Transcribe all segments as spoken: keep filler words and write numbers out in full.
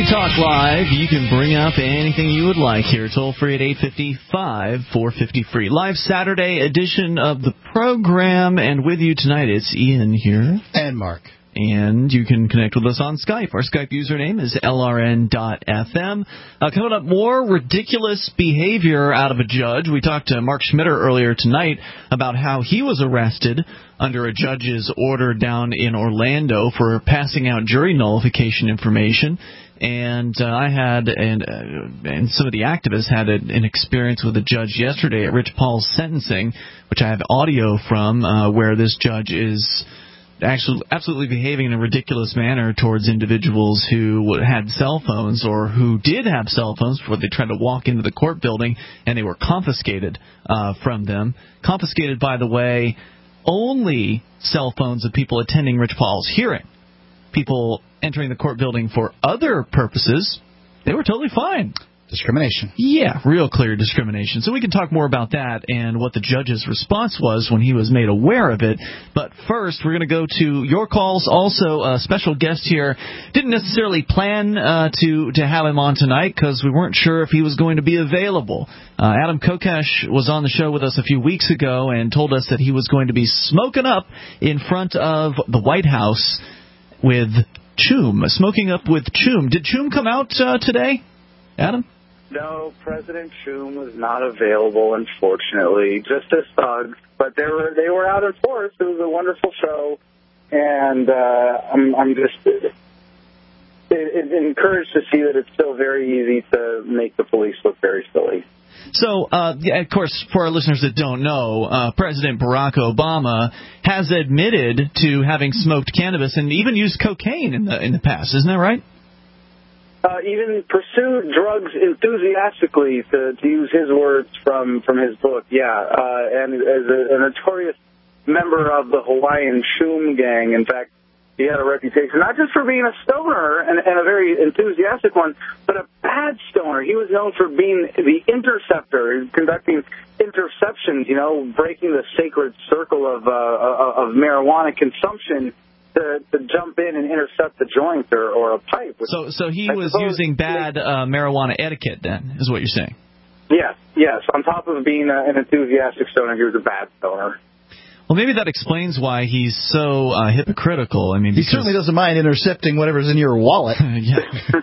Talk Live. You can bring up anything you would like here. Toll free at eight five five, four five zero, free. Live Saturday edition of the program. And with you tonight, it's Ian here. And Mark. And you can connect with us on Skype. Our Skype username is L R N dot F M. Uh, coming up, more ridiculous behavior out of a judge. We talked to Mark Schmitter earlier tonight about how he was arrested under a judge's order down in Orlando for passing out jury nullification information. And uh, I had, and, uh, and some of the activists had a, an experience with a judge yesterday at Rich Paul's sentencing, which I have audio from, uh, where this judge is actually absolutely behaving in a ridiculous manner towards individuals who had cell phones or who did have cell phones before they tried to walk into the court building, and they were confiscated uh, from them. Confiscated, by the way, only cell phones of people attending Rich Paul's hearing. People entering the court building for other purposes, they were totally fine. Discrimination. Yeah, real clear discrimination. So we can talk more about that and what the judge's response was when he was made aware of it. But first, we're going to go to your calls. Also, a special guest here. Didn't necessarily plan uh, to, to have him on tonight because we weren't sure if he was going to be available. Uh, Adam Kokesh was on the show with us a few weeks ago and told us that he was going to be smoking up in front of the White House with Choom. Smoking up with Choom. Did Choom come out uh, today, Adam? No, President Choom was not available, unfortunately, just as thugs. But they were they were out in force. It was a wonderful show, and uh, I'm I'm just it, it, encouraged to see that it's still very easy to make the police look very silly. So, uh, yeah, of course, for our listeners that don't know, uh, President Barack Obama has admitted to having smoked cannabis and even used cocaine in the in the past. Isn't that right? Uh, even pursued drugs enthusiastically, to, to use his words from, from his book, yeah. Uh, and as a, a notorious member of the Hawaiian Choom gang, in fact, he had a reputation not just for being a stoner and, and a very enthusiastic one, but a bad stoner. He was known for being the interceptor, conducting interceptions, you know, breaking the sacred circle of, uh, of marijuana consumption. To, to jump in and intercept the joint or, or a pipe. So so he I was suppose, using bad uh, marijuana etiquette then, is what you're saying? Yes, yes. On top of being a, an enthusiastic stoner, he was a bad stoner. Well, maybe that explains why he's so uh, hypocritical. I mean, he certainly doesn't mind intercepting whatever's in your wallet. yeah.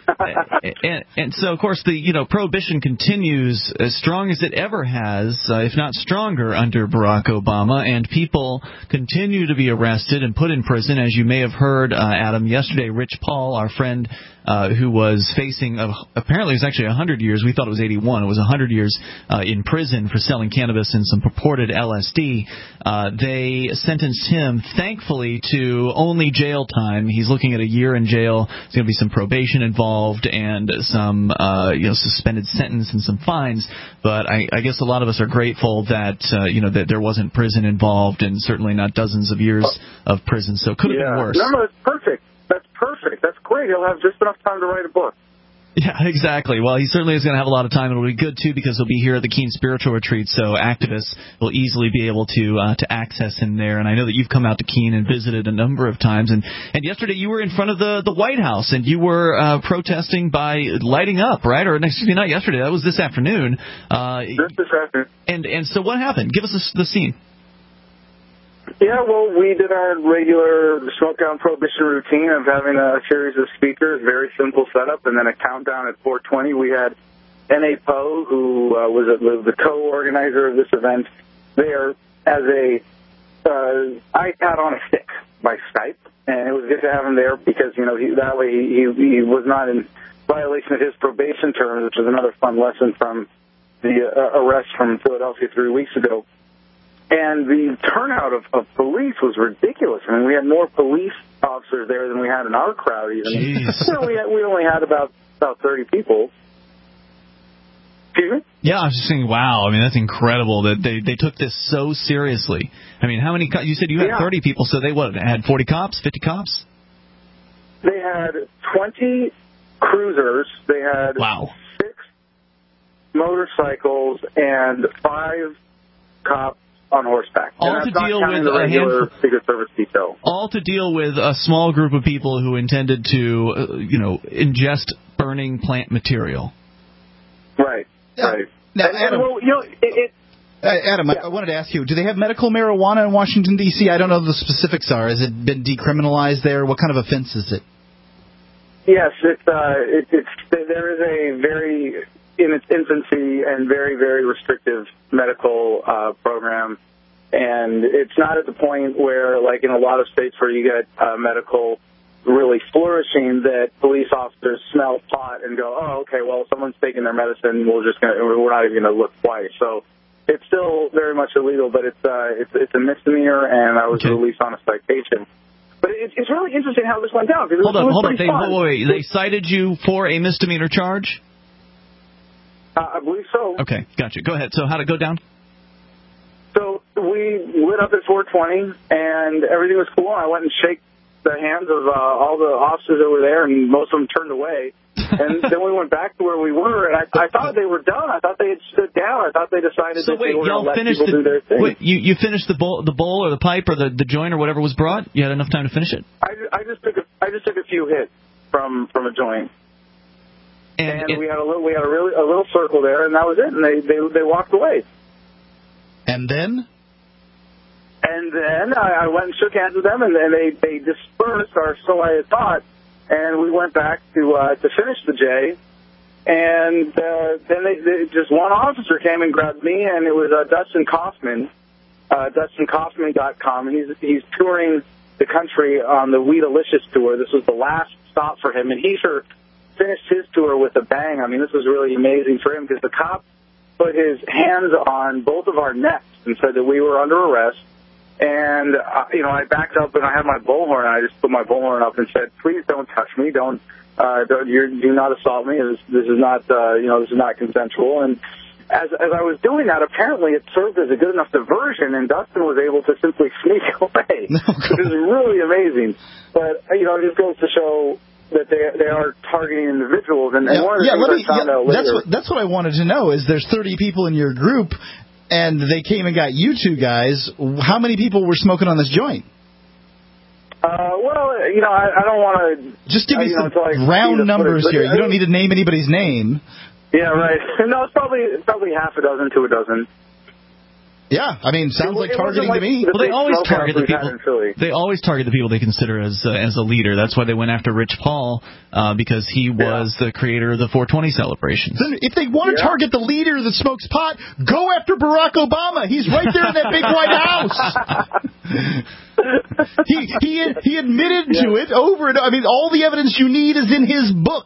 and, and so, of course, the you know prohibition continues as strong as it ever has, uh, if not stronger, under Barack Obama, and people continue to be arrested and put in prison. As you may have heard, uh, Adam, yesterday, Rich Paul, our friend, uh, who was facing a, apparently it was actually one hundred years. We thought it was eighty-one. It was one hundred years uh, in prison for selling cannabis and some purported L S D. Uh, they They sentenced him, thankfully, to only jail time. He's looking at a year in jail. There's going to be some probation involved and some uh, you know, suspended sentence and some fines. But I, I guess a lot of us are grateful that uh, you know that there wasn't prison involved, and certainly not dozens of years of prison. So it could have yeah. been worse. No, no, that's perfect. That's perfect. That's great. He'll have just enough time to write a book. Yeah, exactly. Well, he certainly is going to have a lot of time. It'll be good, too, because he'll be here at the Keene Spiritual Retreat, so activists will easily be able to uh, to access him there. And I know that you've come out to Keene and visited a number of times. And, and yesterday you were in front of the, the White House, and you were uh, protesting by lighting up, right? Or excuse me, not yesterday. That was this afternoon. Uh, this, this afternoon. And, and so what happened? Give us the, the scene. Yeah, well, we did our regular smoke down prohibition routine of having a series of speakers, very simple setup, and then a countdown at four twenty. We had N A Poe, who uh, was, a, was the co-organizer of this event, there as a uh, iPad on a stick by Skype, and it was good to have him there because, you know, he, that way he, he was not in violation of his probation terms, which was another fun lesson from the uh, arrest from Philadelphia three weeks ago. And the turnout of, of police was ridiculous. I mean, we had more police officers there than we had in our crowd. Even. Jeez. You know, we, had, we only had about about thirty people. Excuse me? Yeah, I was just saying, wow. I mean, that's incredible that they, they took this so seriously. I mean, how many co- – you said you had yeah. thirty people, so they what, had forty cops, fifty cops? They had twenty cruisers. They had wow. six motorcycles and five cops on horseback. All to deal with a handful, Secret Service detail. All to deal with a small group of people who intended to, uh, you know, ingest burned burning plant material. Right, Yeah. right. Now, And- Adam, and, well, you know, it, it, uh, Adam I, Yeah. I wanted to ask you, do they have medical marijuana in Washington, D C? I don't know what the specifics are. Has it been decriminalized there? What kind of offense is it? yes, it's, uh, it, it's, there is a very, in its infancy and very, very restrictive medical uh, program. And it's not at the point where, like in a lot of states where you get uh, medical really flourishing, that police officers smell pot and go, oh, okay, well, someone's taking their medicine, we're just gonna, we're not even going to look twice. So it's still very much illegal, but it's uh, it's, it's a misdemeanor, and I was Okay. released on a citation. But it, it's really interesting how this went down. Because Hold it on, was hold on. pretty They, fun. wait, wait, they cited you for a misdemeanor charge? Uh, I believe so. Okay, gotcha. Go ahead. So how'd it go down? So we lit up at four twenty, and everything was cool. I went and shake the hands of uh, all the officers that were there, and most of them turned away. And then we went back to where we were, and I, I thought they were done. I thought they had stood down. I thought they decided So that they wait, were going y'all to let finished people the do their thing. wait, you you finished the bowl, the bowl or the pipe or the, the joint or whatever was brought? You had enough time to finish it? I, ju- I just took a, I just took a few hits from from a joint, And, and it- we had a little we had a really a little circle there, and that was it. And they they they walked away. And then? And then I, I went and shook hands with them, and then they, they dispersed, or so I had thought, and we went back to uh, to finish the J. And uh, then they, they, just one officer came and grabbed me, and it was uh, Dustin Kaufman, uh, Dustin Kaufman dot com, and he's he's touring the country on the Weedalicious tour. This was the last stop for him, and he sure finished his tour with a bang. I mean, this was really amazing for him because the cop put his hands on both of our necks and said that we were under arrest. And, uh, you know, I backed up and I had my bullhorn, and I just put my bullhorn up and said, please don't touch me. Don't, uh, don't you're, do not assault me. This, this is not, uh, you know, this is not consensual. And as, as I was doing that, apparently it served as a good enough diversion, and Dustin was able to simply sneak away. It was really amazing. But, you know, it just goes to show that they they are targeting individuals. And, and Yeah, one of the yeah, things let I me, found yeah, out that's later. what that's what I wanted to know. Is there's thirty people in your group, and they came and got you two guys. How many people were smoking on this joint? Uh, well, you know, I, I don't want to... Just give me you know, some until I see round the numbers footage. here. You don't need to name anybody's name. Yeah, right. No, it's probably it's probably half a dozen to a dozen. Yeah, I mean, sounds It- like it wasn't targeting like to me. the well, they big always smokehouse target the we've had people. in Philly. They always target the people they consider as uh, as a leader. That's why they went after Rich Paul uh, because he was the creator of the four twenty celebrations. Then if they want to Yeah. target the leader that smokes pot, go after Barack Obama. He's right there in that big White House. he he he admitted to it over and I mean, all the evidence you need is in his book.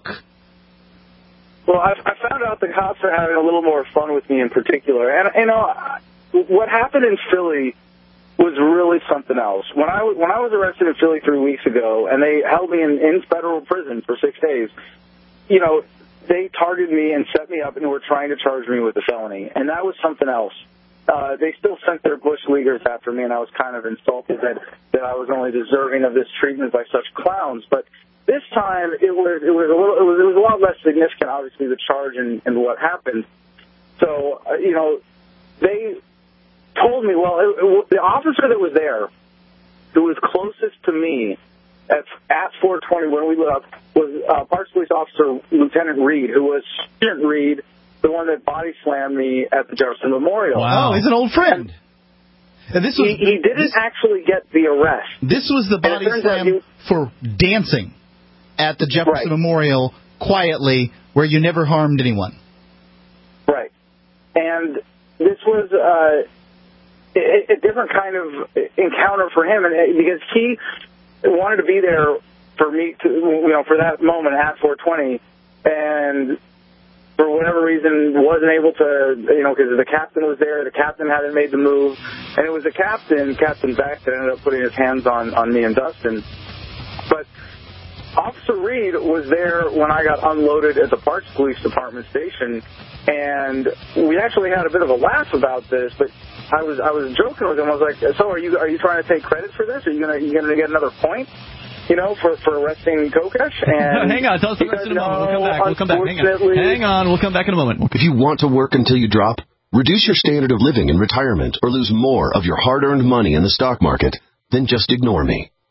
Well, I, I found out the cops are having a little more fun with me in particular. And, you know, what happened in Philly was really something else. When I, when I was arrested in Philly three weeks ago, and they held me in, in federal prison for six days, you know, they targeted me and set me up and were trying to charge me with a felony. And that was something else. Uh, they still sent their bush leaguers after me, and I was kind of insulted that, that I was only deserving of this treatment by such clowns. But this time, it was it was a little it was it was a lot less significant, obviously, the charge and, and what happened. So, uh, you know, they told me, well, it, it, the officer that was there, who was closest to me at at four twenty when we lit up, was uh, Parks Police Officer Lieutenant Reed, who was Sergeant Reed, the one that body slammed me at the Jefferson Memorial. Wow, he's an old friend. And this was He, he didn't this, actually get the arrest. this was the And it body turns out slam he- for dancing at the Jefferson Right. Memorial quietly, where you never harmed anyone. Right. And this was uh, a, a different kind of encounter for him, and because he wanted to be there for me to, you know, for that moment at four twenty, and for whatever reason wasn't able to, you know, because the captain was there, the captain hadn't made the move, and it was the captain, Captain Beck, that ended up putting his hands on, on me and Dustin. But Officer Reed was there when I got unloaded at the Parks Police Department station, and we actually had a bit of a laugh about this, but I was I was joking with him. I was like, so are you are you trying to take credit for this? Are you gonna you gonna get another point? You know, for, for arresting Kokesh? And Hang on, tell us the rest in a moment. We'll come back. We'll come back. Hang on. unfortunately- Hang on. We'll come back in a moment. If you want to work until you drop, reduce your standard of living in retirement, or lose more of your hard-earned money in the stock market, then just ignore me.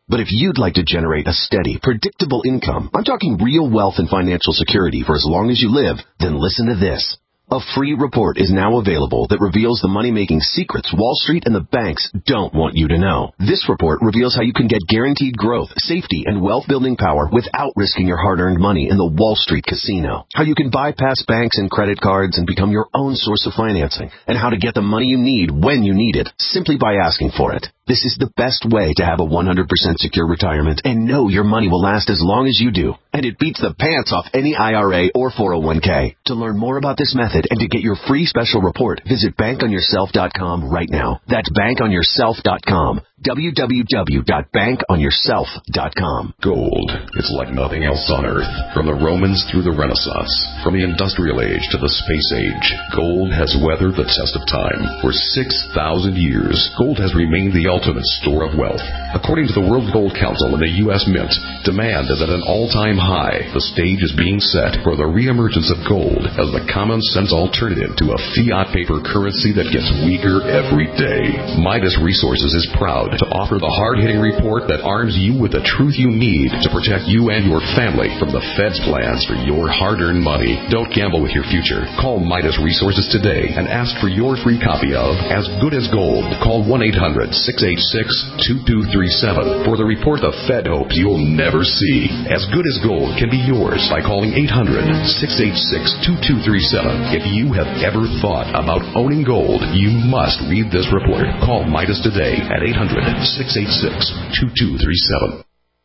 But if you'd like to generate a steady, predictable income, I'm talking real wealth and financial security for as long as you live, then listen to this. A free report is now available that reveals the money-making secrets Wall Street and the banks don't want you to know. This report reveals how you can get guaranteed growth, safety, and wealth-building power without risking your hard-earned money in the Wall Street casino. How you can bypass banks and credit cards and become your own source of financing. And how to get the money you need when you need it, simply by asking for it. This is the best way to have a one hundred percent secure retirement and know your money will last as long as you do. And it beats the pants off any I R A or four oh one k. To learn more about this method and to get your free special report, visit bank on yourself dot com right now. That's bank on yourself dot com. w w w dot bank on yourself dot com. Gold. It's like nothing else on Earth. From the Romans through the Renaissance, from the Industrial Age to the Space Age, gold has weathered the test of time. For six thousand years, gold has remained the ultimate store of wealth. According to the World Gold Council and the U S Mint, demand is at an all-time high. The stage is being set for the reemergence of gold as the common-sense alternative to a fiat paper currency that gets weaker every day. Midas Resources is proud to offer the hard-hitting report that arms you with the truth you need to protect you and your family from the Fed's plans for your hard-earned money. Don't gamble with your future. Call Midas Resources today and ask for your free copy of As Good as Gold. Call one eight hundred six eight six two two three seven for the report the Fed hopes you'll never see. As Good as Gold can be yours by calling eight hundred six eight six two two three seven. If you have ever thought about owning gold, you must read this report. Call Midas today at eight hundred six eight six two two three seven.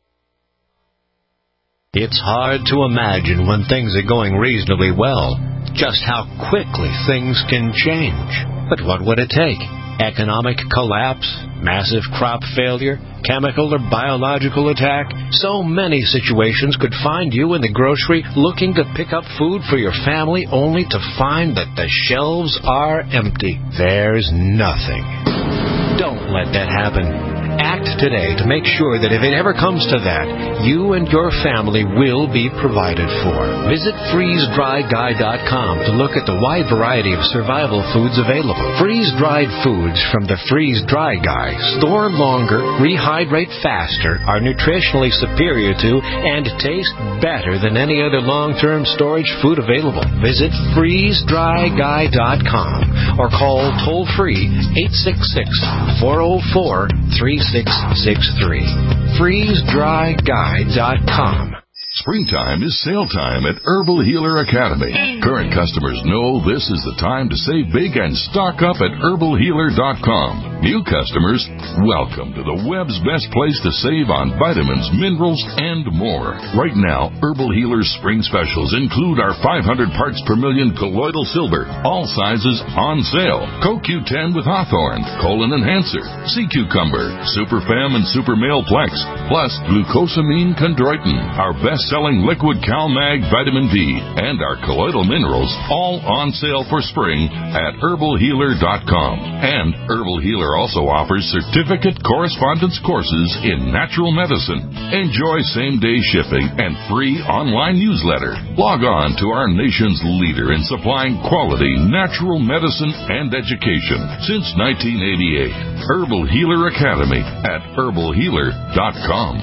It's hard to imagine when things are going reasonably well just how quickly things can change. But what would it take? Economic collapse, massive crop failure, chemical or biological attack? So many situations could find you in the grocery looking to pick up food for your family only to find that the shelves are empty. There's nothing. Don't let that happen. Act today to make sure that if it ever comes to that, you and your family will be provided for. Visit freeze dry guy dot com to look at the wide variety of survival foods available. Freeze-dried foods from the Freeze Dry Guy store longer, rehydrate faster, are nutritionally superior to, and taste better than any other long-term storage food available. Visit freeze dry guy dot com or call toll-free eight six six four oh four three six six three. freeze dry guy dot com. Springtime is sale time at Herbal Healer Academy. Current customers know this is the time to save big and stock up at herbal healer dot com. New customers, welcome to the web's best place to save on vitamins, minerals, and more. Right now, Herbal Healer's spring specials include our five hundred parts per million colloidal silver, all sizes on sale. Co Q ten with Hawthorne, Colon Enhancer, Sea Cucumber, Super Fem and Super Male Plex, plus Glucosamine Chondroitin, our best-selling liquid CalMag Vitamin D, and our colloidal minerals, all on sale for spring at herbal healer dot com. And Herbal Healer also offers certificate correspondence courses in natural medicine. Enjoy same-day shipping and free online newsletter. Log on to our nation's leader in supplying quality natural medicine and education since nineteen eighty-eight. Herbal Healer Academy at herbal healer dot com.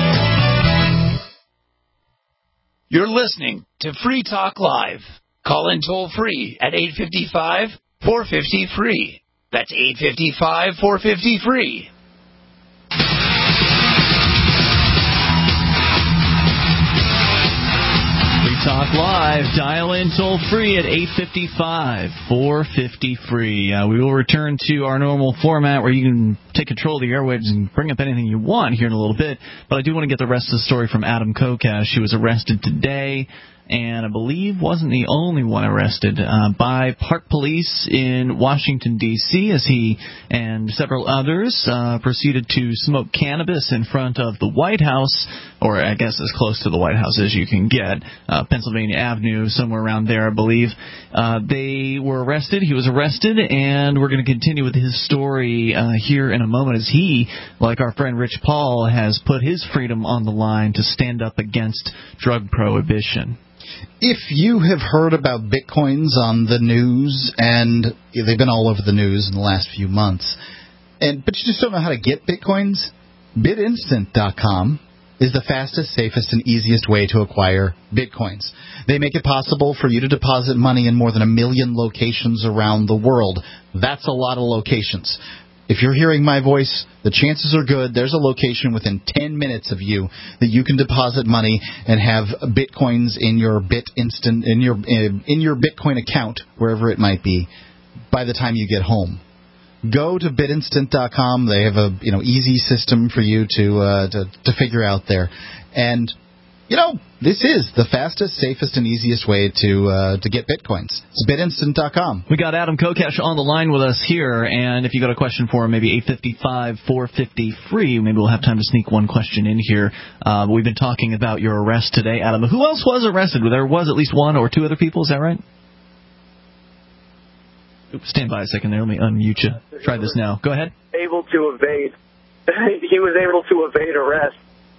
You're listening to Free Talk Live. Call in toll-free at eight five five, four five zero, free. That's eight five five, four five zero, free. Free Talk Live. Dial in toll-free at eight five five, four five zero, free. Uh, we will return to our normal format where you can take control of the airwaves and bring up anything you want here in a little bit. But I do want to get the rest of the story from Adam Kokesh. She was arrested today, and I believe wasn't the only one arrested, uh, by Park Police in Washington, D C, as he and several others uh, proceeded to smoke cannabis in front of the White House, or I guess as close to the White House as you can get, uh, Pennsylvania Avenue, somewhere around there, I believe. Uh, they were arrested. He was arrested, and we're going to continue with his story uh, here in a moment as he, like our friend Rich Paul, has put his freedom on the line to stand up against drug prohibition. If you have heard about Bitcoins on the news, and they've been all over the news in the last few months, and but you just don't know how to get Bitcoins, Bit Instant dot com is the fastest, safest, and easiest way to acquire Bitcoins. They make it possible for you to deposit money in more than a million locations around the world. That's a lot of locations. If you're hearing my voice, the chances are good there's a location within ten minutes of you that you can deposit money and have Bitcoins in your Bit Instant in your in your Bitcoin account, wherever it might be, by the time you get home. Go to Bit Instant dot com. They have a you know easy system for you to uh, to to figure out there, and you know this is the fastest, safest, and easiest way to uh, to get Bitcoins. It's Bit Instant dot com. We got Adam Kokesh on the line with us here, and if you got a question for him, maybe eight five five, four five zero, free. Maybe we'll have time to sneak one question in here. Uh, we've been talking about your arrest today, Adam. Who else was arrested? There was at least one or two other people. Is that right? Oops, stand by a second there. Let me unmute you. Try this now. Go ahead. Able to evade. He was able to evade arrest.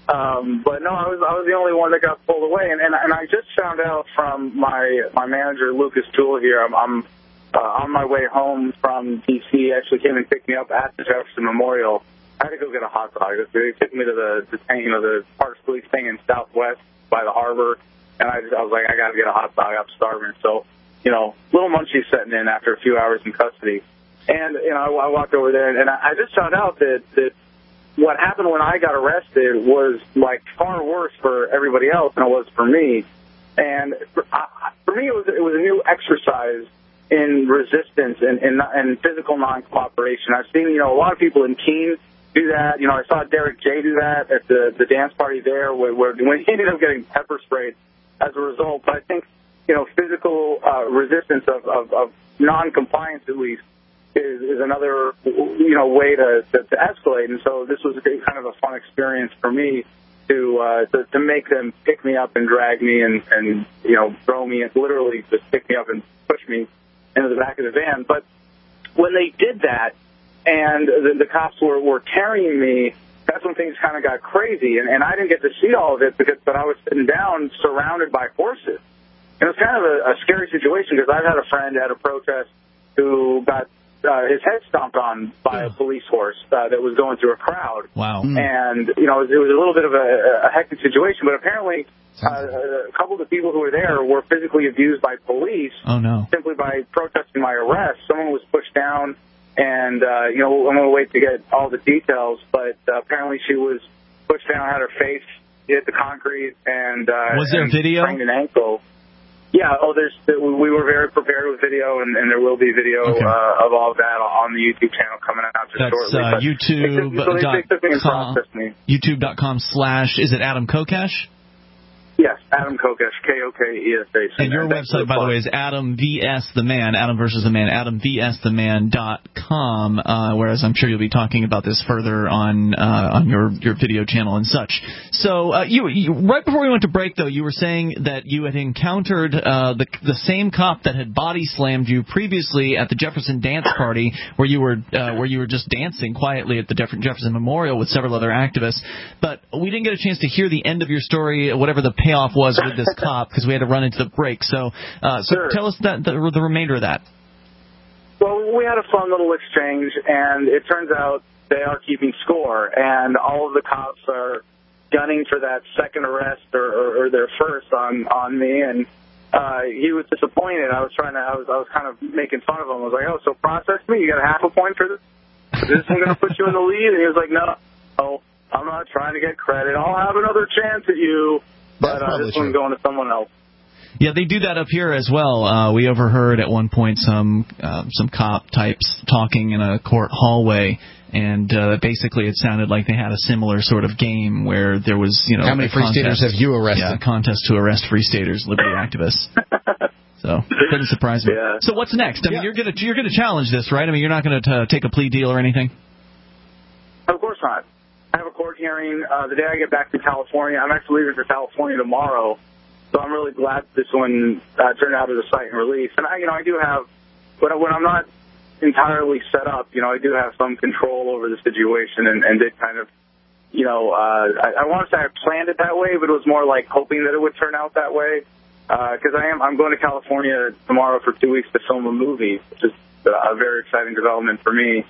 Um, but no, I was I was the only one that got pulled away, and and, and I just found out from my my manager Lucas Toole here. I'm, I'm uh, on my way home from D C. He actually came and picked me up at the Jefferson Memorial. I had to go get a hot dog. They took me to the, the you know the Parks Police thing in Southwest by the harbor, and I just I was like I got to get a hot dog. I'm starving, so. You know, little munchies setting in after a few hours in custody. And, you know, I, I walked over there, and, and I just found out that, that what happened when I got arrested was, like, far worse for everybody else than it was for me. And for, I, for me, it was, it was a new exercise in resistance and, and, and physical non-cooperation. I've seen, you know, a lot of people in Keene do that. You know, I saw Derek J. do that at the, the dance party there, where, where when he ended up getting pepper sprayed as a result. But I think, you know, physical uh, resistance of, of, of non-compliance, at least, is, is another, you know, way to, to, to escalate. And so this was a kind of a fun experience for me to, uh, to to make them pick me up and drag me and, and you know, throw me, and literally just pick me up and push me into the back of the van. But when they did that and the, the cops were, were carrying me, that's when things kind of got crazy. And, and I didn't get to see all of it, because but I was sitting down surrounded by horses. It was kind of a, a scary situation, because I've had a friend at a protest who got uh, his head stomped on by a police horse uh, that was going through a crowd. Wow. And, you know, it was, it was a little bit of a, a hectic situation, but apparently uh, a couple of the people who were there were physically abused by police. Oh, no. Simply by protesting my arrest. Someone was pushed down, and, uh, you know, I'm going to wait to get all the details, but uh, apparently she was pushed down, had her face hit the concrete, and uh, was there and video? sprained an ankle. Yeah, oh, there's. We were very prepared with video, and, and there will be video okay. uh, of all of that on the YouTube channel coming out just That's, shortly. That's uh, YouTube dot com. YouTube dot com slash. Is it Adam Kokesh? Yes, Adam Kokesh, K O K E S H. And your website, by the way, is Adam V S the Man, Adam versus the Man, Adam V S the Man dot com, uh, whereas I'm sure you'll be talking about this further on uh, on your, your video channel and such. So uh, you, you right before we went to break, though, you were saying that you had encountered uh, the the same cop that had body slammed you previously at the Jefferson dance party, where you were uh, where you were just dancing quietly at the Jefferson Memorial with several other activists. But we didn't get a chance to hear the end of your story, whatever the payoff was with this cop, because we had to run into the break. So, uh, so sure. tell us that the, the remainder of that. Well, we had a fun little exchange, and it turns out they are keeping score, and all of the cops are gunning for that second arrest or, or, or their first on on me, and uh, he was disappointed. I was trying to, I was I was kind of making fun of him. I was like, oh, so process me? You got a half a point for this? Is this one going to put you in the lead? And he was like, no, no, I'm not trying to get credit. I'll have another chance at you. But uh, this one's going to someone else. Yeah, they do that up here as well. Uh, we overheard at one point some uh, some cop types talking in a court hallway, and uh, basically it sounded like they had a similar sort of game where there was, you know, how many free staters have you arrested? Yeah, a contest to arrest free staters, liberty activists. So didn't surprise me. Yeah. So what's next? I mean, yeah. you're gonna you're gonna challenge this, right? I mean, you're not going to take a plea deal or anything. Of course not. I have a court hearing uh, the day I get back to California. I'm actually leaving for California tomorrow, so I'm really glad this one uh, turned out as a cite and release. And I, you know, I do have, when, I, when I'm not entirely set up, you know, I do have some control over the situation, and, and did kind of, you know, uh, I, I want to say I planned it that way, but it was more like hoping that it would turn out that way. Because uh, I am, I'm going to California tomorrow for two weeks to film a movie, which is a very exciting development for me.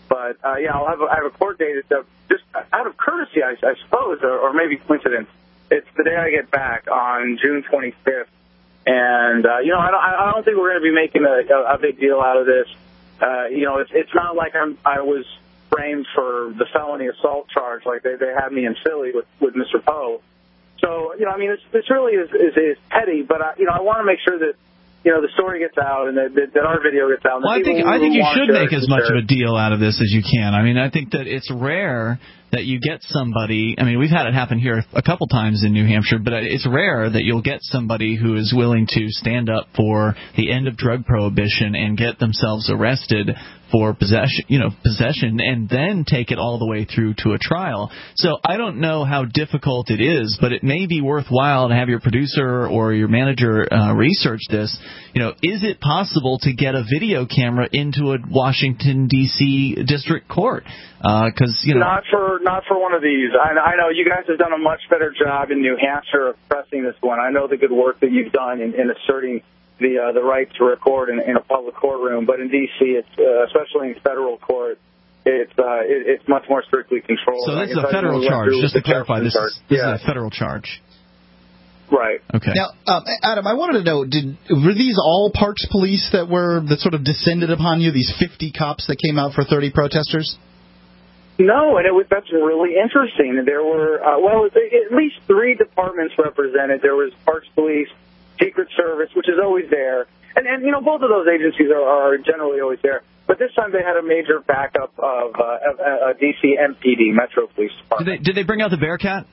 But, uh, yeah, I'll have a, I have a court date. It's, uh, just out of courtesy, I, I suppose, or, or maybe coincidence. It's the day I get back on June twenty-fifth. And, uh, you know, I don't, I don't think we're going to be making a, a, a big deal out of this. Uh, you know, it's, it's not like I'm, I was framed for the felony assault charge like they, they had me in Philly with, with Mister Poe. So, you know, I mean, it's, this really is, is, is petty, but, I, you know, I want to make sure that, you know, the story gets out and that, that, that our video gets out. Well, I think I think you should make as much of a deal out of this as you can. I mean, I think that it's rare that you get somebody. I mean, we've had it happen here a couple times in New Hampshire, but it's rare that you'll get somebody who is willing to stand up for the end of drug prohibition and get themselves arrested for possession, you know, possession, and then take it all the way through to a trial. So I don't know how difficult it is, but it may be worthwhile to have your producer or your manager uh, research this. You know, is it possible to get a video camera into a Washington D C district court? Because uh, you know, not for not for one of these. I, I know you guys have done a much better job in New Hampshire of pressing this one. I know the good work that you've done in, in asserting the uh, the right to record in, in a public courtroom, but in D C, it's uh, especially in federal court, it's uh, it, it's much more strictly controlled. So this is a federal charge. Just to clarify, this, is, this yeah. is a federal charge. Right. Okay. Now, um, Adam, I wanted to know: did were these all Parks police that were that sort of descended upon you? These fifty cops that came out for thirty protesters? No, and it was that's really interesting. There were uh, well, at least three departments represented. There was Parks Police, Secret Service, which is always there, and and you know both of those agencies are, are generally always there. But this time they had a major backup of uh, a, a D C M P D, Metro Police Department. Did they did they bring out the Bearcat?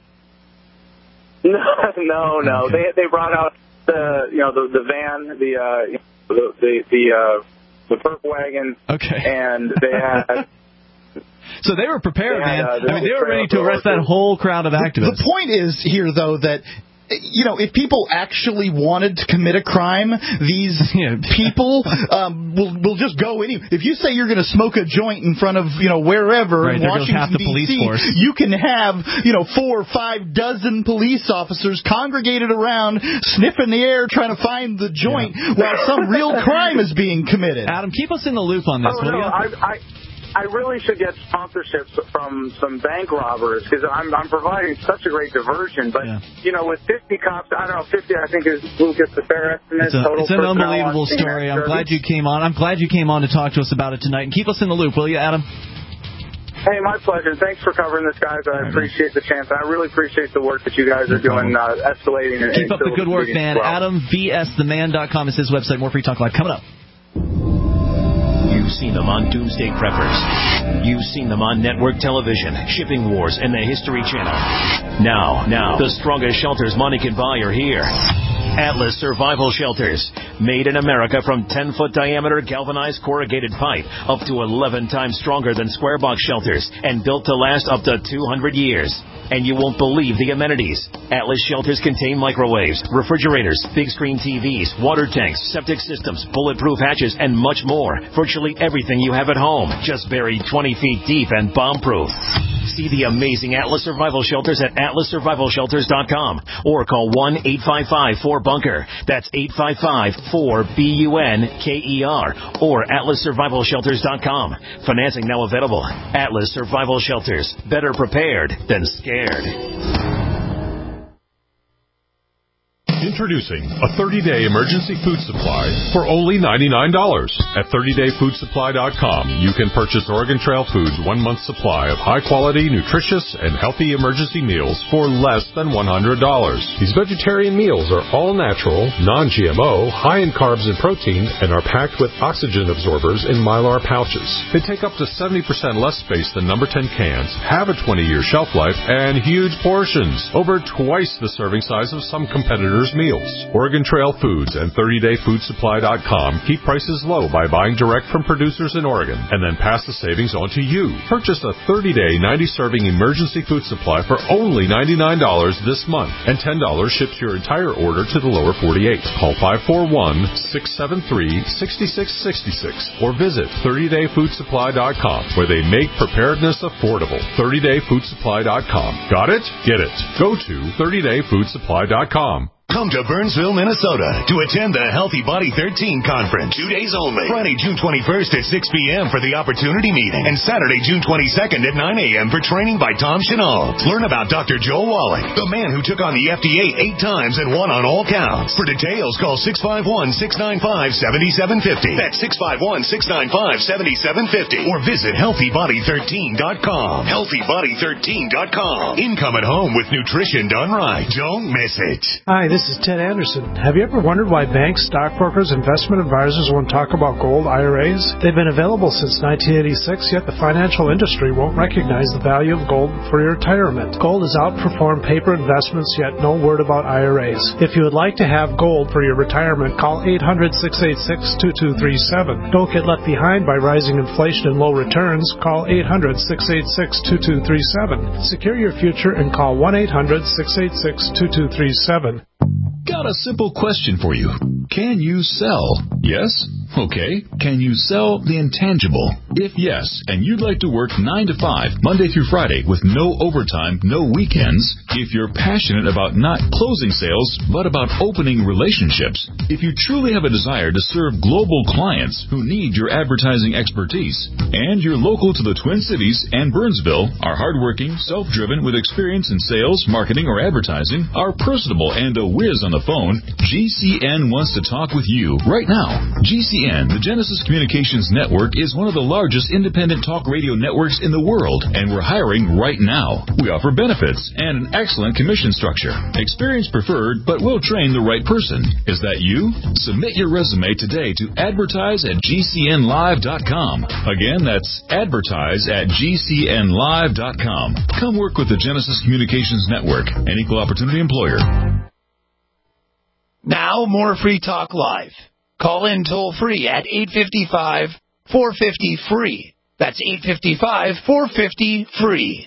No, no, no. Okay. They they brought out the you know the the van, the uh, you know, the the the, uh, the perp wagon. Okay. And they had. So they were prepared, they had, man. uh, I mean, they were ready to arrest that whole crowd of activists. The point is here, though, that. You know, if people actually wanted to commit a crime, these yeah. people um, will will just go any. If you say you're going to smoke a joint in front of you know wherever right, in Washington D C, you can have you know four or five dozen police officers congregated around, sniffing the air, trying to find the joint yeah. while some real crime is being committed. Adam, keep us in the loop on this. Oh, will no, you? I, I, I really should get sponsorships from some bank robbers because I'm, I'm providing such a great diversion. But, yeah. you know, with fifty cops, I don't know, fifty I think is Lucas, the fair estimate. It's, a, total it's an unbelievable story. I'm glad you came on. I'm glad you came on to talk to us about it tonight. And keep us in the loop, will you, Adam? Hey, my pleasure. Thanks for covering this, guys. I right, appreciate man. the chance. I really appreciate the work that you guys are doing, uh, escalating. Keep up the good work, man. Well. Adam V S the man dot com is his website. More Free Talk Live coming up. You've seen them on Doomsday Preppers. You've seen them on network television, Shipping Wars, and the History Channel. Now, now, the strongest shelters money can buy are here. Atlas Survival Shelters. Made in America from ten-foot diameter galvanized corrugated pipe, up to eleven times stronger than square box shelters, and built to last up to two hundred years. And you won't believe the amenities. Atlas shelters contain microwaves, refrigerators, big screen T Vs, water tanks, septic systems, bulletproof hatches, and much more. Virtually everything you have at home, just buried twenty feet deep and bomb-proof. See the amazing Atlas Survival Shelters at atlas survival shelters dot com or call one eight five five four bunker. That's eight five five four B U N K E R or atlas survival shelters dot com. Financing now available. Atlas Survival Shelters. Better prepared than scared. Introducing a thirty-day emergency food supply for only ninety-nine dollars. At thirty day food supply dot com, you can purchase Oregon Trail Foods' one-month supply of high-quality, nutritious, and healthy emergency meals for less than one hundred dollars. These vegetarian meals are all natural, non-G M O, high in carbs and protein, and are packed with oxygen absorbers in Mylar pouches. They take up to seventy percent less space than number ten cans, have a twenty year shelf life, and huge portions, over twice the serving size of some competitors' meals. Oregon Trail Foods and thirty day food supply dot com keep prices low by buying direct from producers in Oregon and then pass the savings on to you. Purchase a thirty day, ninety serving emergency food supply for only ninety-nine dollars this month, and ten dollars ships your entire order to the lower forty-eight. Call five four one, six seven three, six six six six or visit thirty day food supply dot com, where they make preparedness affordable. thirty day food supply dot com. Got it? Get it. Go to thirty day food supply dot com. Come to Burnsville, Minnesota to attend the Healthy Body thirteen Conference. Two days only. Friday, June twenty-first at six p.m. for the opportunity meeting. And Saturday, June twenty-second at nine a.m. for training by Tom Chenault. Learn about Doctor Joe Wallach, the man who took on the F D A eight times and won on all counts. For details, call six five one, six nine five, seven seven five zero. That's six five one, six nine five, seven seven five zero. Or visit healthy body thirteen dot com. healthy body thirteen dot com. Income at home with nutrition done right. Don't miss it. Hi, this This is Ted Anderson. Have you ever wondered why banks, stockbrokers, investment advisors won't talk about gold I R As? They've been available since nineteen eighty-six, yet the financial industry won't recognize the value of gold for your retirement. Gold has outperformed paper investments, yet no word about I R As. If you would like to have gold for your retirement, call eight hundred, six eight six, two two three seven. Don't get left behind by rising inflation and low returns. Call eight hundred, six eight six, two two three seven. Secure your future and call one eight hundred, six eight six, two two three seven. Got a simple question for you. Can you sell? Yes? Okay. Can you sell the intangible? If yes, and you'd like to work nine to five, Monday through Friday, with no overtime, no weekends, if you're passionate about not closing sales, but about opening relationships, if you truly have a desire to serve global clients who need your advertising expertise, and you're local to the Twin Cities and Burnsville, are hardworking, self-driven, with experience in sales, marketing, or advertising, are personable, and a whiz on the phone, G C N wants to talk with you right now. G C N, the Genesis Communications Network, is one of the largest independent talk radio networks in the world, and we're hiring right now. We offer benefits and an excellent commission structure. Experience preferred, but we'll train the right person. Is that you? Submit your resume today to advertise at G C N live dot com. Again, that's advertise at G C N live dot com. Come work with the Genesis Communications Network, an equal opportunity employer. Now, more Free Talk Live. Call in toll-free at eight five five, four five zero, free. That's eight five five, four five zero, free.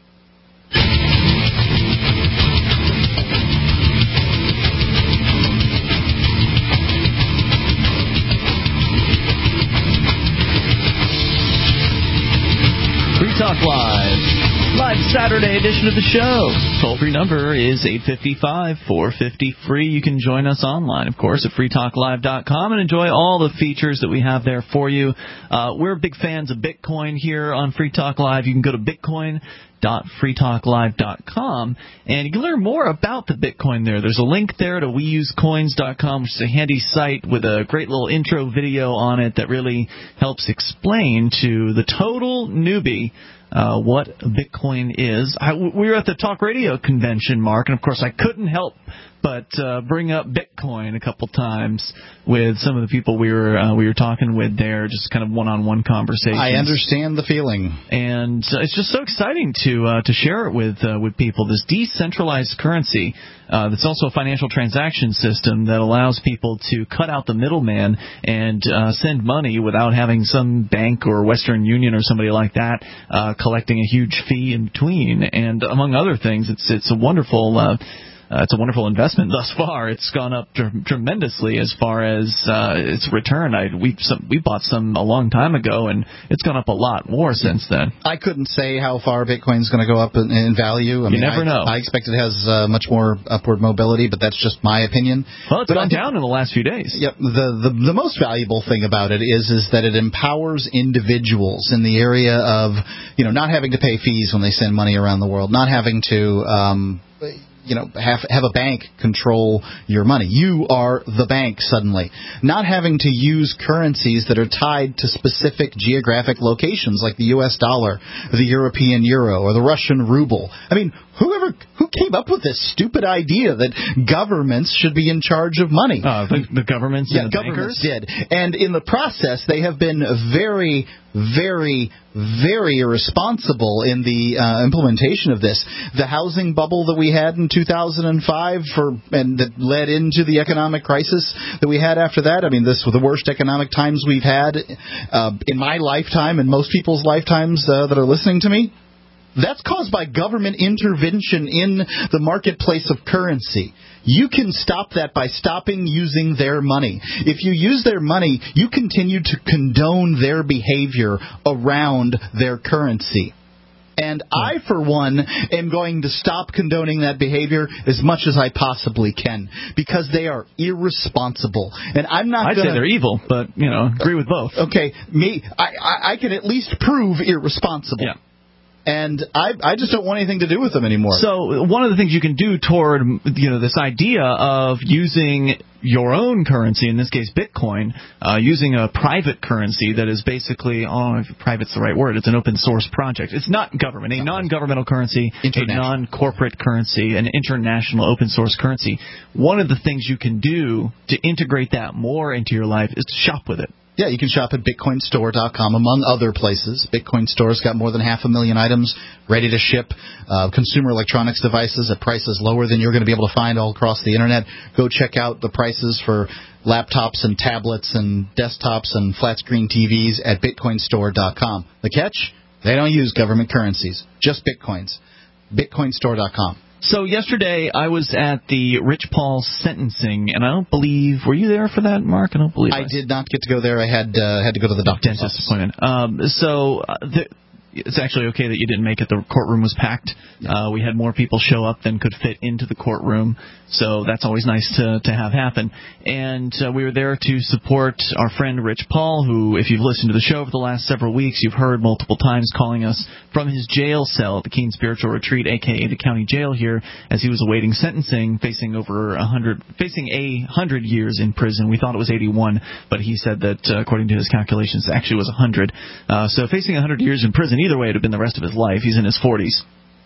Free Talk Live. Live Saturday edition of the show. Toll-free number is eight five five, four five zero, free. You can join us online, of course, at free talk live dot com and enjoy all the features that we have there for you. Uh, we're big fans of Bitcoin here on Free Talk Live. You can go to bitcoin dot free talk live dot com and you can learn more about the Bitcoin there. There's a link there to we use coins dot com, which is a handy site with a great little intro video on it that really helps explain to the total newbie Uh, what Bitcoin is. I, we were at the Talk Radio convention, Mark, and of course I couldn't help but uh, bring up Bitcoin a couple times with some of the people we were uh, we were talking with there, just kind of one-on-one conversations. I understand the feeling, and uh, it's just so exciting to uh, to share it with uh, with people. This decentralized currency uh, that's also a financial transaction system that allows people to cut out the middleman and uh, send money without having some bank or Western Union or somebody like that uh, collecting a huge fee in between. And among other things, it's it's a wonderful. Uh, Uh, it's a wonderful investment thus far. It's gone up tr- tremendously as far as uh, its return. I, we some, we bought some a long time ago, and it's gone up a lot more since then. I couldn't say how far Bitcoin's going to go up in, in value. I you mean, never I, know. I expect it has uh, much more upward mobility, but that's just my opinion. Well, it's but gone think, down in the last few days. Yep. The, the the most valuable thing about it is is that it empowers individuals in the area of you know not having to pay fees when they send money around the world, not having to. Um, You know, have have a bank control your money. You are the bank suddenly. Not having to use currencies that are tied to specific geographic locations like the U S dollar, the European euro, or the Russian ruble. I mean, whoever who came up with this stupid idea that governments should be in charge of money? Uh, the, the governments yeah, and the governments bankers? did. And in the process, they have been very, very, very irresponsible in the uh, implementation of this. The housing bubble that we had in two thousand five for and that led into the economic crisis that we had after that. I mean, this was the worst economic times we've had uh, in my lifetime and most people's lifetimes uh, that are listening to me. That's caused by government intervention in the marketplace of currency. You can stop that by stopping using their money. If you use their money, you continue to condone their behavior around their currency. And I, for one, am going to stop condoning that behavior as much as I possibly can because they are irresponsible. And I'm not I'd gonna, say they're evil, but, you know, agree with both. Okay, me, I, I, I can at least prove irresponsible. Yeah. And I, I just don't want anything to do with them anymore. So one of the things you can do toward, you know, this idea of using your own currency, in this case Bitcoin, uh, using a private currency that is basically, oh, if private's the right word, it's an open source project. It's not government, a non-governmental currency, a non-corporate currency, an international open source currency. One of the things you can do to integrate that more into your life is to shop with it. Yeah, you can shop at bitcoin store dot com, among other places. Bitcoin Store's got more than half a million items ready to ship, uh, consumer electronics devices at prices lower than you're going to be able to find all across the Internet. Go check out the prices for laptops and tablets and desktops and flat-screen T Vs at bitcoin store dot com. The catch? They don't use government currencies, just Bitcoins. bitcoin store dot com. So yesterday I was at the Rich Paul sentencing, and I don't believe, were you there for that, Mark? I don't believe I, I did not get to go there. I had uh, had to go to the doctor's dentist office. appointment. Um, so uh, the, it's actually okay that you didn't make it. The courtroom was packed. Uh, we had more people show up than could fit into the courtroom, so that's always nice to to have happen. And uh, we were there to support our friend Rich Paul, who, if you've listened to the show for the last several weeks, you've heard multiple times calling us from his jail cell at the Keene Spiritual Retreat, aka the county jail here, as he was awaiting sentencing, facing over a hundred, facing a hundred years in prison. We thought it was eighty-one, but he said that uh, according to his calculations, it actually was a hundred. Uh, so facing a hundred years in prison. Either way, it would have been the rest of his life. He's in his forties.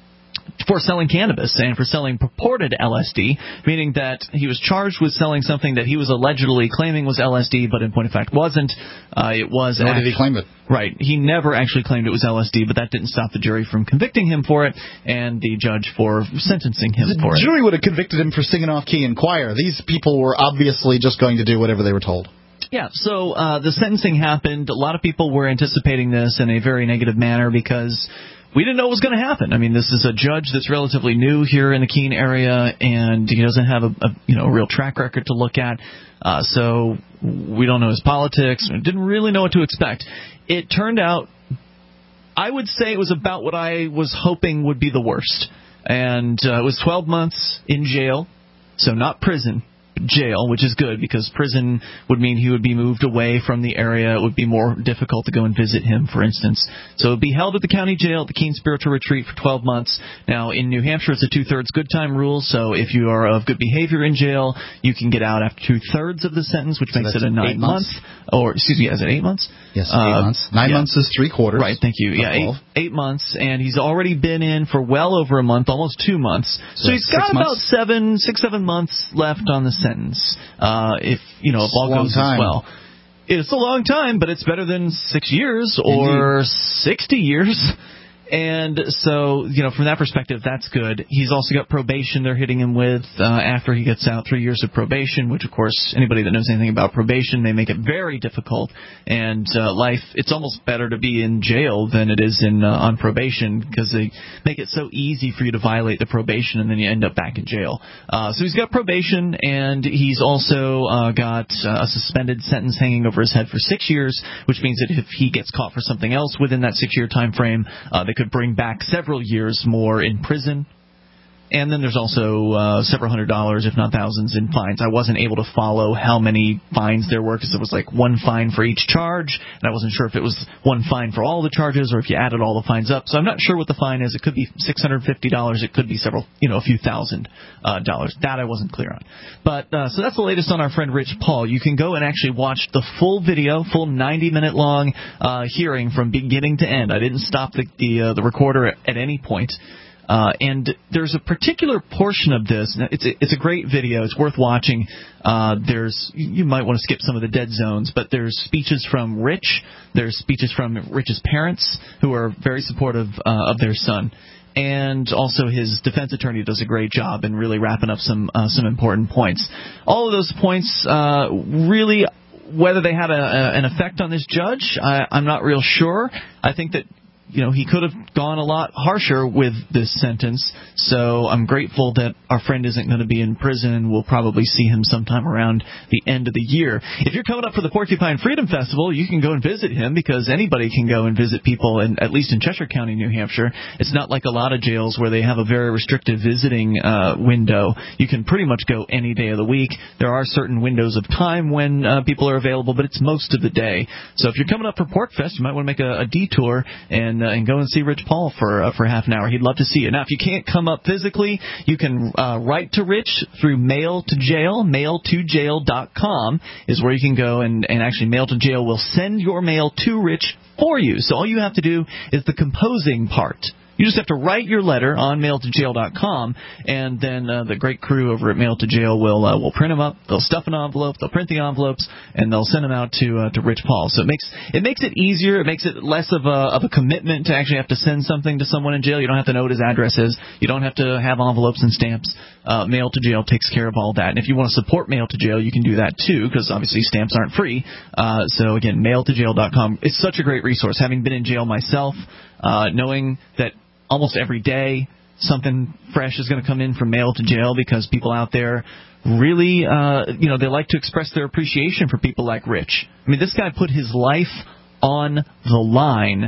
For selling cannabis and for selling purported L S D, meaning that he was charged with selling something that he was allegedly claiming was L S D, but in point of fact wasn't. Uh, it was. Nor did he claim it. Right. He never actually claimed it was L S D, but that didn't stop the jury from convicting him for it, and the judge for sentencing him the for it. The jury would have convicted him for singing off key in choir. These people were obviously just going to do whatever they were told. Yeah, so uh, the sentencing happened. A lot of people were anticipating this in a very negative manner because we didn't know what was going to happen. I mean, this is a judge that's relatively new here in the Keene area, and he doesn't have a, a you know a real track record to look at. Uh, so we don't know his politics. We didn't really know what to expect. It turned out, I would say it was about what I was hoping would be the worst. And uh, it was twelve months in jail, so not prison. Jail, which is good because prison would mean he would be moved away from the area. It would be more difficult to go and visit him, for instance. So it would be held at the county jail at the Keene Spiritual Retreat for twelve months. Now, in New Hampshire, it's a two-thirds good time rule, so if you are of good behavior in jail, you can get out after two-thirds of the sentence, which so makes it a nine months. Or, excuse me, is it eight months? Yes, eight uh, months. Nine yeah. months is three quarters. Right, thank you. Yeah, eight, eight months, and he's already been in for well over a month, almost two months. So, so he's got about months? seven, six, seven months left on the sentence. Uh, if, you know, if all goes as well. It's a long time, but it's better than six years or Indeed. sixty years. And so, you know, from that perspective, that's good. He's also got probation they're hitting him with uh, after he gets out, three years of probation, which, of course, anybody that knows anything about probation, they make it very difficult. And uh, life, it's almost better to be in jail than it is in uh, on probation because they make it so easy for you to violate the probation and then you end up back in jail. Uh, so he's got probation, and he's also uh, got uh, a suspended sentence hanging over his head for six years, which means that if he gets caught for something else within that six-year time frame, uh, they could bring back several years more in prison. And then there's also uh, several hundred dollars, if not thousands, in fines. I wasn't able to follow how many fines there were because it was like one fine for each charge, and I wasn't sure if it was one fine for all the charges or if you added all the fines up. So I'm not sure what the fine is. It could be six hundred fifty dollars. It could be several, you know, a few thousand uh, dollars. That I wasn't clear on. But uh, so that's the latest on our friend Rich Paul. You can go and actually watch the full video, full ninety minute long uh, hearing from beginning to end. I didn't stop the the, uh, the recorder at, at any point. Uh, and there's a particular portion of this. It's a, it's a great video. It's worth watching. Uh, there's you might want to skip some of the dead zones, but there's speeches from Rich. There's speeches from Rich's parents, who are very supportive uh, of their son. And also his defense attorney does a great job in really wrapping up some uh, some important points. All of those points uh, really, whether they had a, a, an effect on this judge, I, I'm not real sure. I think that you know, he could have gone a lot harsher with this sentence, so I'm grateful that our friend isn't going to be in prison. We'll probably see him sometime around the end of the year. If you're coming up for the Porcupine Freedom Festival, you can go and visit him, because anybody can go and visit people, in, at least in Cheshire County, New Hampshire. It's not like a lot of jails where they have a very restrictive visiting uh, window. You can pretty much go any day of the week. There are certain windows of time when uh, people are available, but it's most of the day. So if you're coming up for Pork Fest, you might want to make a, a detour and uh, and go and see Rich Paul for uh, for half an hour. He'd love to see you. Now, if you can't come up physically, you can uh, write to Rich through Mail to Jail. mail to jail dot com is where you can go, and, and actually Mail to Jail will send your mail to Rich for you. So all you have to do is the composing part. You just have to write your letter on mail to jail dot com, and then uh, the great crew over at Mail to Jail will uh, will print them up. They'll stuff an envelope, they'll print the envelopes, and they'll send them out to uh, to Rich Paul. So it makes it makes it easier. It makes it less of a of a commitment to actually have to send something to someone in jail. You don't have to know what his address is. You don't have to have envelopes and stamps. Uh, Mail to Jail takes care of all that. And if you want to support Mail to Jail, you can do that too, because obviously stamps aren't free. Uh, so again, mail to jail dot com. It's such a great resource. Having been in jail myself, uh, knowing that almost every day something fresh is going to come in from Mail to Jail, because people out there really, uh, you know, they like to express their appreciation for people like Rich. I mean, this guy put his life on the line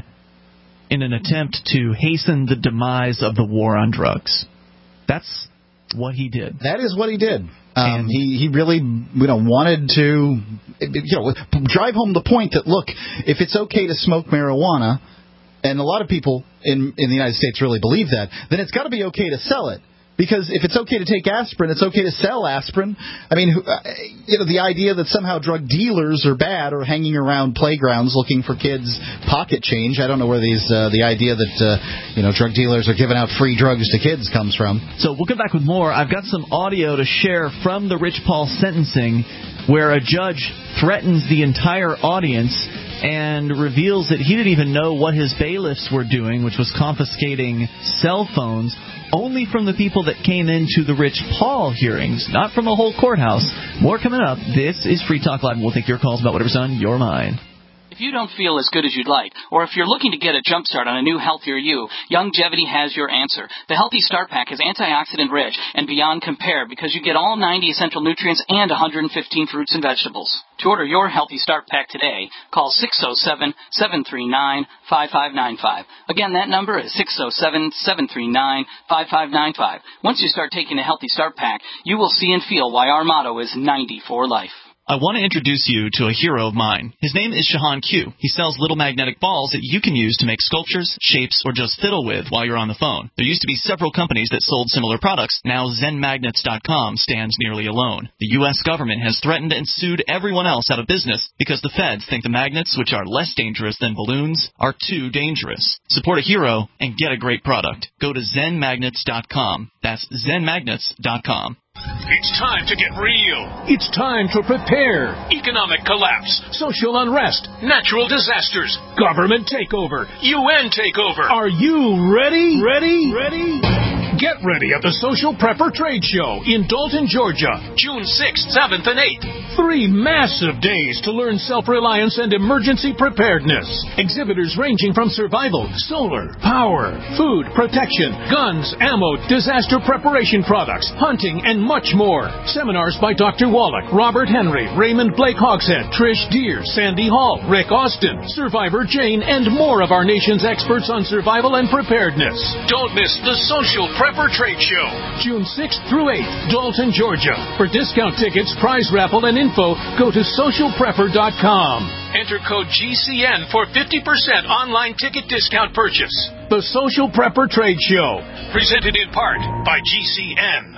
in an attempt to hasten the demise of the war on drugs. That's what he did. That is what he did. Um, he, he really, you know, wanted to, you know, drive home the point that, look, if it's okay to smoke marijuana, and a lot of people in, in the United States really believe that, then it's got to be okay to sell it. Because if it's okay to take aspirin, it's okay to sell aspirin. I mean, you know, the idea that somehow drug dealers are bad or hanging around playgrounds looking for kids' pocket change, I don't know where these uh, the idea that, uh, you know, drug dealers are giving out free drugs to kids comes from. So we'll come back with more. I've got some audio to share from the Rich Paul sentencing where a judge threatens the entire audience and reveals that he didn't even know what his bailiffs were doing, which was confiscating cell phones, only from the people that came into the Rich Paul hearings, not from the whole courthouse. More coming up. This is Free Talk Live, and we'll take your calls about whatever's on your mind. If you don't feel as good as you'd like, or if you're looking to get a jump start on a new, healthier you, Youngevity has your answer. The Healthy Start Pack is antioxidant-rich and beyond compare, because you get all ninety essential nutrients and one hundred fifteen fruits and vegetables. To order your Healthy Start Pack today, call six oh seven, seven three nine, five five nine five. Again, that number is six oh seven, seven three nine, five five nine five. Once you start taking the Healthy Start Pack, you will see and feel why our motto is ninety for life. I want to introduce you to a hero of mine. His name is Shahan Q. He sells little magnetic balls that you can use to make sculptures, shapes, or just fiddle with while you're on the phone. There used to be several companies that sold similar products. Now Zen Magnets dot com stands nearly alone. The U S government has threatened and sued everyone else out of business because the feds think the magnets, which are less dangerous than balloons, are too dangerous. Support a hero and get a great product. Go to Zen Magnets dot com. That's Zen Magnets dot com. It's time to get real. It's time to prepare. Economic collapse, social unrest, natural disasters, government takeover, U N takeover. Are you ready? Ready? Ready? Get ready at the Social Prepper Trade Show in Dalton, Georgia, June sixth, seventh, and eighth. Three massive days to learn self-reliance and emergency preparedness. Exhibitors ranging from survival, solar, power, food, protection, guns, ammo, disaster preparation products, hunting, and much more. Seminars by Doctor Wallach, Robert Henry, Raymond Blake Hogshead, Trish Deere, Sandy Hall, Rick Austin, Survivor Jane, and more of our nation's experts on survival and preparedness. Don't miss the Social Prepper Trade Show, June sixth through eighth, Dalton, Georgia. For discount tickets, prize raffle, and info, go to social prepper dot com. Enter code G C N for fifty percent online ticket discount purchase. The Social Prepper Trade Show, presented in part by G C N.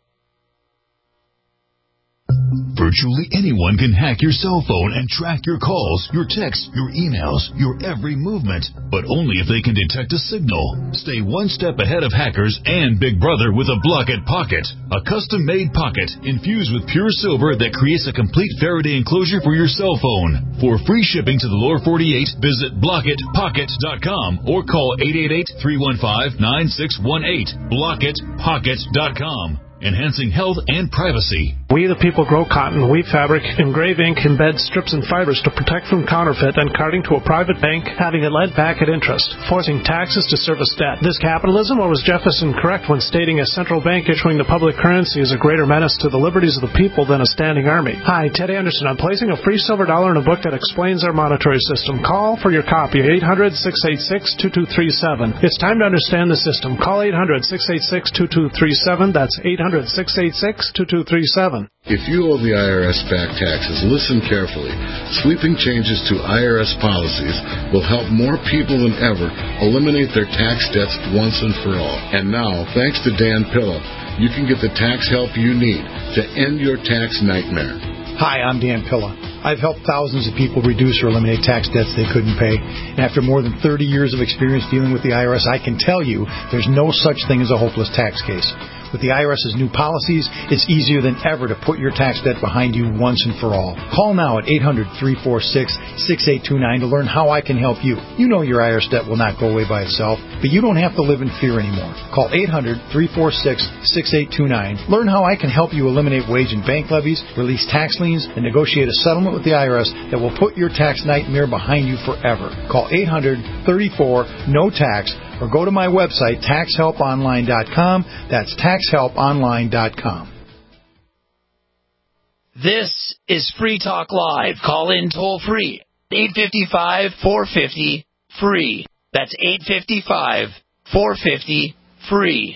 Virtually anyone can hack your cell phone and track your calls, your texts, your emails, your every movement, but only if they can detect a signal. Stay one step ahead of hackers and Big Brother with a Blockit Pocket, a custom-made pocket infused with pure silver that creates a complete Faraday enclosure for your cell phone. For free shipping to the lower forty-eight, visit blockit pocket dot com or call eight eight eight, three one five, nine six one eight, blockit pocket dot com. enhancing health and privacy. We the people grow cotton, weave fabric, engrave ink, embed strips and fibers to protect from counterfeit and carting to a private bank, having it led back at interest, forcing taxes to service debt. This capitalism, or was Jefferson correct when stating a central bank issuing the public currency is a greater menace to the liberties of the people than a standing army? Hi, Ted Anderson. I'm placing a free silver dollar in a book that explains our monetary system. Call for your copy, eight hundred, six eight six, two two three seven. It's time to understand the system. Call eight hundred, six eight six, two two three seven. That's eight hundred, six eight six, two two three seven. If you owe the I R S back taxes, listen carefully. Sweeping changes to I R S policies will help more people than ever eliminate their tax debts once and for all. And now, thanks to Dan Pilla, you can get the tax help you need to end your tax nightmare. Hi, I'm Dan Pilla. I've helped thousands of people reduce or eliminate tax debts they couldn't pay. And after more than thirty years of experience dealing with the I R S, I can tell you there's no such thing as a hopeless tax case. With the IRS's new policies, it's easier than ever to put your tax debt behind you once and for all. Call now at eight hundred, three four six, six eight two nine to learn how I can help you. You know your I R S debt will not go away by itself, but you don't have to live in fear anymore. Call eight hundred, three four six, six eight two nine. Learn how I can help you eliminate wage and bank levies, release tax liens, and negotiate a settlement with the I R S that will put your tax nightmare behind you forever. Call eight hundred, thirty-four, N O T A X or go to my website, tax help online dot com. That's tax help online dot com. This is Free Talk Live. Call in toll free. eight five five, four five zero, free. That's eight five five, four five zero, free.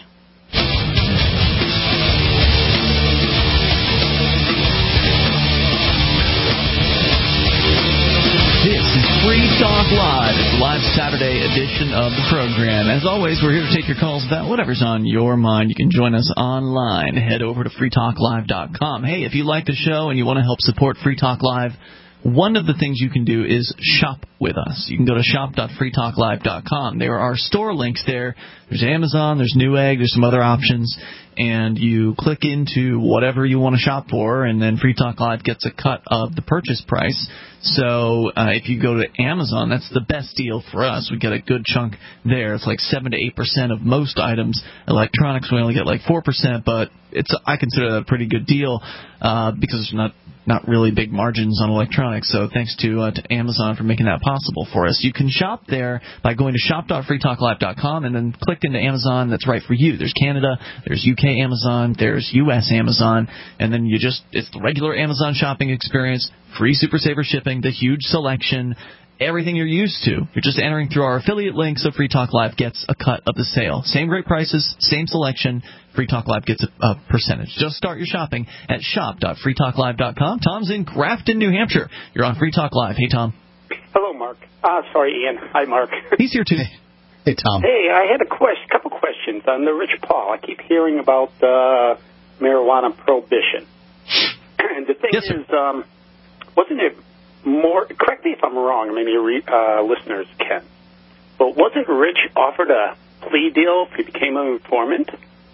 This is Free Talk Live. It's a live Saturday edition of the program. As always, we're here to take your calls about whatever's on your mind. You can join us online. Head over to free talk live dot com. Hey, if you like the show and you want to help support Free Talk Live, one of the things you can do is shop with us. You can go to shop dot free talk live dot com. There are store links there. There's Amazon, there's Newegg, there's some other options. And you click into whatever you want to shop for, and then Free Talk Live gets a cut of the purchase price. So uh, if you go to Amazon, that's the best deal for us. We get a good chunk there. It's like seven to eight percent of most items. Electronics, we only get like four percent, but it's I consider that a pretty good deal uh, because it's not not really big margins on electronics. So thanks to uh, to Amazon for making that possible for us. You can shop there by going to shop dot free talk live dot com and then click into Amazon that's right for you. There's Canada, there's U K Amazon, there's U S Amazon, and then you just it's the regular Amazon shopping experience, free Super Saver shipping, the huge selection, everything you're used to. You're just entering through our affiliate link, so Free Talk Live gets a cut of the sale. Same great prices, same selection. Free Talk Live gets a, a percentage. Just start your shopping at shop dot free talk live dot com. Tom's in Grafton, New Hampshire. You're on Free Talk Live. Hey, Tom. Hello, Mark. Uh, sorry, Ian. Hi, Mark. He's here, too. Hey, Tom. Hey, I had a question, couple questions on the Rich Paul. I keep hearing about uh, marijuana prohibition. And the thing yes, is, um, wasn't it more, correct me if I'm wrong, maybe re, uh, listeners can, but wasn't Rich offered a plea deal if he became an informant?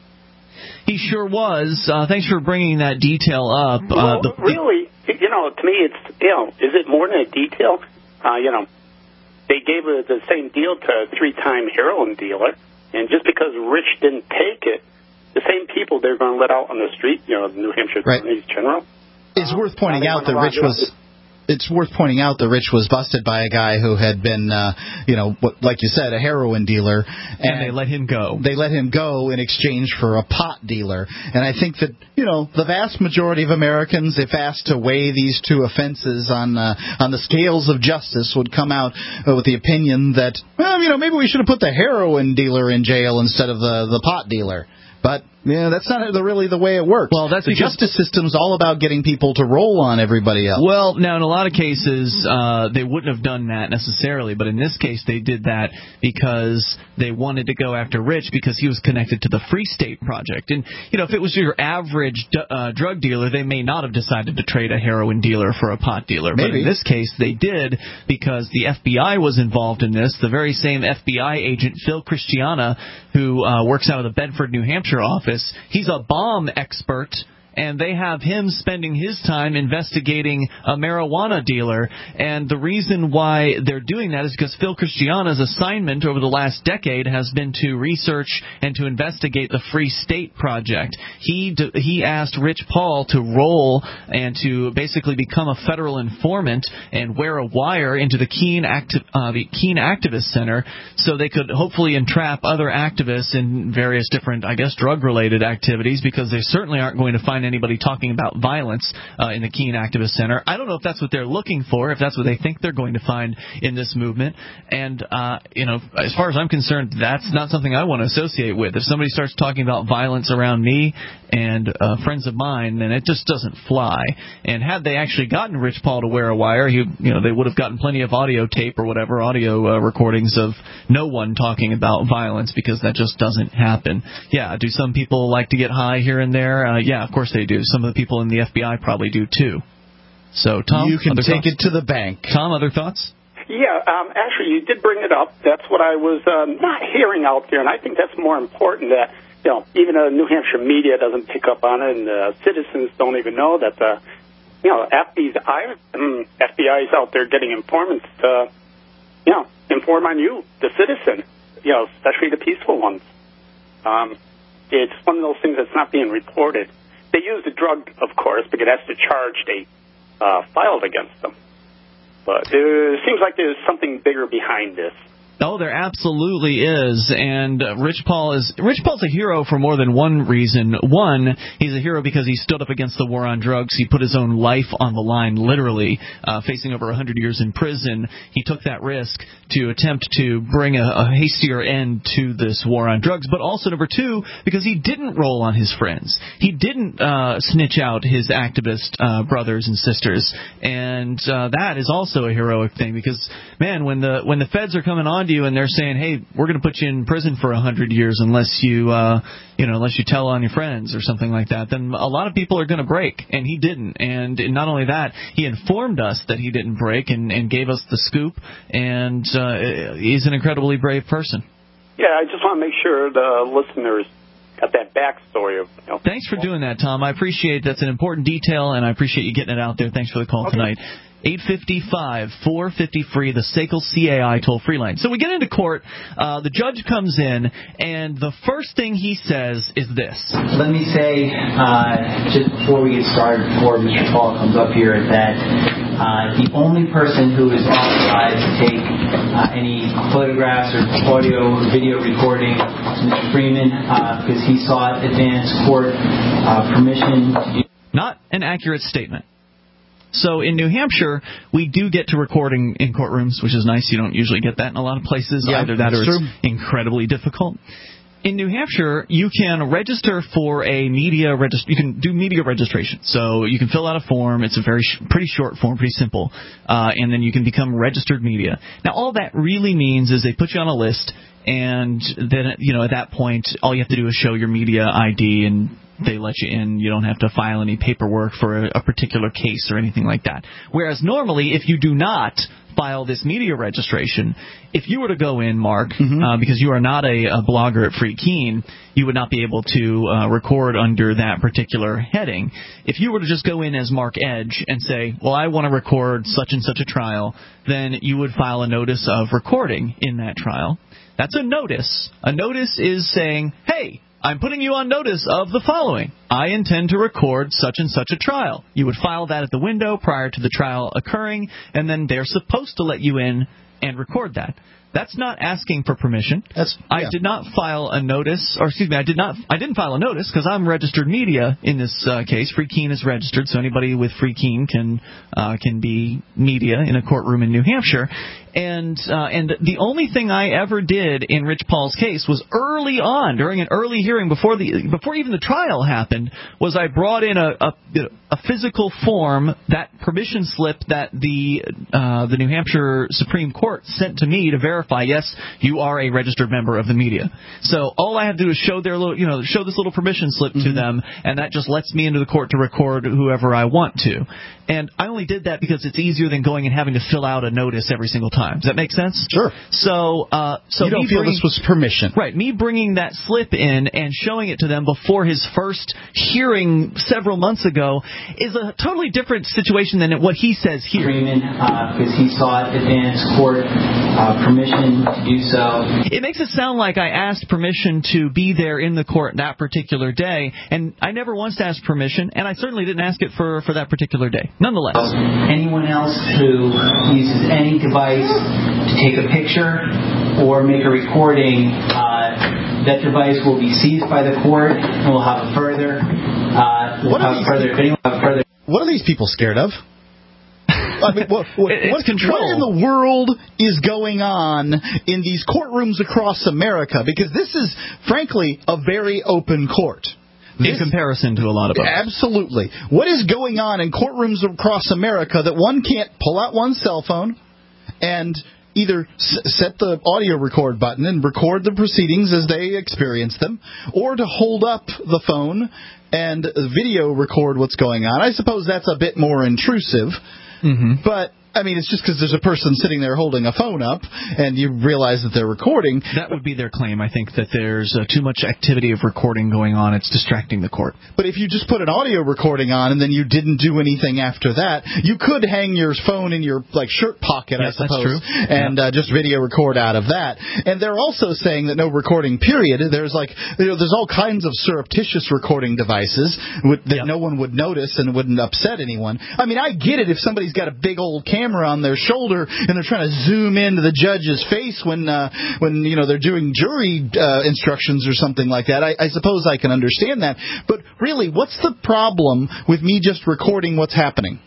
He sure was. Uh, thanks for bringing that detail up. Well, uh, the, really, you know, to me, it's, you know, is it more than a detail? Uh, you know, they gave her the same deal to a three-time heroin dealer, and just because Rich didn't take it, the same people they're going to let out on the street, you know, the New Hampshire right. Attorney General. It's uh, worth pointing out that Rich was... It's worth pointing out that Rich was busted by a guy who had been, uh, you know, what, like you said, a heroin dealer. And, and they let him go. They let him go in exchange for a pot dealer. And I think that, you know, the vast majority of Americans, if asked to weigh these two offenses on uh, on the scales of justice, would come out uh, with the opinion that, well, you know, maybe we should have put the heroin dealer in jail instead of the, the pot dealer. But yeah, that's not really the way it works. Well, that's the justice system's all about getting people to roll on everybody else. Well, now in a lot of cases, uh, they wouldn't have done that necessarily, but in this case, they did that because they wanted to go after Rich because he was connected to the Free State Project. And you know, if it was your average uh, drug dealer, they may not have decided to trade a heroin dealer for a pot dealer. Maybe. But in this case, they did because the F B I was involved in this. The very same F B I agent, Phil Christiana, who uh, works out of the Bedford, New Hampshire office. He's a bomb expert, and they have him spending his time investigating a marijuana dealer. And the reason why they're doing that is because Phil Christiana's assignment over the last decade has been to research and to investigate the Free State Project. He d- he asked Rich Paul to roll and to basically become a federal informant and wear a wire into the Keene, Acti- uh, the Keene Activist Center so they could hopefully entrap other activists in various different, I guess, drug-related activities, because they certainly aren't going to find anybody talking about violence uh, in the Keene Activist Center. I don't know if that's what they're looking for, if that's what they think they're going to find in this movement. And, uh, you know, as far as I'm concerned, that's not something I want to associate with. If somebody starts talking about violence around me and uh, friends of mine, then it just doesn't fly. And had they actually gotten Rich Paul to wear a wire, he, you know, they would have gotten plenty of audio tape or whatever, audio uh, recordings of no one talking about violence, because that just doesn't happen. Yeah, do some people like to get high here and there? Uh, yeah, of course they do. Some of the people in the F B I probably do too. So, Tom, you can take thoughts? it to the bank. Tom, other thoughts? Yeah, um, actually, you did bring it up. That's what I was um, not hearing out there, and I think that's more important. That you know, even the New Hampshire media doesn't pick up on it, and uh, citizens don't even know that the you know F B I um, F B I is out there getting informants to you know inform on you, the citizen. You know, especially the peaceful ones. Um, it's one of those things that's not being reported. They use the drug, of course, because that's the charge they uh, filed against them. But it seems like there's something bigger behind this. Oh, there absolutely is, and uh, Rich Paul is Rich Paul's a hero for more than one reason. One, he's a hero because he stood up against the war on drugs. He put his own life on the line, literally, uh, facing over one hundred years in prison. He took that risk to attempt to bring a, a hastier end to this war on drugs. But also, number two, because he didn't roll on his friends. He didn't uh, snitch out his activist uh, brothers and sisters, and uh, that is also a heroic thing. Because, man, when the when the feds are coming on you and they're saying, hey, we're going to put you in prison for a hundred years unless you, uh, you know, unless you tell on your friends or something like that, then a lot of people are going to break, and he didn't. And not only that, he informed us that he didn't break and, and gave us the scoop, and uh, he's an incredibly brave person. Yeah, I just want to make sure the listeners got that backstory of. You know, Thanks for doing that, Tom. I appreciate that's an important detail, and I appreciate you getting it out there. Thanks for the call okay. tonight. eight five five, four five zero, free, the S A C L C A I toll-free line. So we get into court. Uh, the judge comes in, and the first thing he says is this. Let me say, uh, just before we get started, before Mister Paul comes up here, that uh, the only person who is authorized to take uh, any photographs or audio or video recording is Mister Freeman, uh, because he sought advance court uh, permission to do. Not an accurate statement. So in New Hampshire, we do get to recording in courtrooms, which is nice. You don't usually get that in a lot of places. Yeah, Either that or true. it's incredibly difficult. In New Hampshire, you can register for a media regist- You can do media registration. So you can fill out a form. It's a very sh- pretty short form, pretty simple, uh, and then you can become registered media. Now, all that really means is they put you on a list, and then you know at that point, all you have to do is show your media I D and they let you in. You don't have to file any paperwork for a, a particular case or anything like that. Whereas normally, if you do not file this media registration, if you were to go in, Mark, mm-hmm. uh, because you are not a, a blogger at Free Keene, you would not be able to uh, record under that particular heading. If you were to just go in as Mark Edge and say, well, I want to record such and such a trial, then you would file a notice of recording in that trial. That's a notice. A notice is saying, hey, I'm putting you on notice of the following. I intend to record such and such a trial. You would file that at the window prior to the trial occurring, and then they're supposed to let you in and record that. That's not asking for permission. That's, yeah. I did not file a notice, or excuse me, I did not. I didn't file a notice because I'm registered media in this uh, case. Free Keene is registered, so anybody with Free Keene can uh, can be media in a courtroom in New Hampshire. And uh, and the only thing I ever did in Rich Paul's case was early on, during an early hearing before the before even the trial happened, was I brought in a a, a physical form, that permission slip that the uh, the New Hampshire Supreme Court sent to me to verify, yes, you are a registered member of the media. So all I have to do is show their little, you know, show this little permission slip mm-hmm. to them, and that just lets me into the court to record whoever I want to. And I only did that because it's easier than going and having to fill out a notice every single time. Does that make sense? Sure. So, uh, so you don't me feel bringing, this was permission, right? Me bringing that slip in and showing it to them before his first hearing several months ago is a totally different situation than what he says here. Freeman, uh, because he sought advance court uh, permission to do so. It makes it sound like I asked permission to be there in the court that particular day, and I never once asked permission, and I certainly didn't ask it for, for that particular day. Nonetheless. Anyone else who uses any device to take a picture or make a recording, uh, that device will be seized by the court and will have a further, uh, will what, have are further, people, have further. What are these people scared of? I mean, what, what, it's what, control. What in the world is going on in these courtrooms across America? Because this is, frankly, a very open court. In this, comparison to a lot of others. Absolutely. What is going on in courtrooms across America that one can't pull out one's cell phone and either s- set the audio record button and record the proceedings as they experience them, or to hold up the phone and video record what's going on? I suppose that's a bit more intrusive, mm-hmm. but... I mean, it's just because there's a person sitting there holding a phone up and you realize that they're recording. That would be their claim, I think, that there's uh, too much activity of recording going on. It's distracting the court. But if you just put an audio recording on and then you didn't do anything after that, you could hang your phone in your like shirt pocket, yes, I suppose, that's true. and yeah. uh, just video record out of that. And they're also saying that no recording, period. There's like you know, there's all kinds of surreptitious recording devices that yep. no one would notice and wouldn't upset anyone. I mean, I get it if somebody's got a big old camera on their shoulder and they're trying to zoom into the judge's face when uh, when you know they're doing jury uh, instructions or something like that. I, I suppose I can understand that. But really, what's the problem with me just recording what's happening?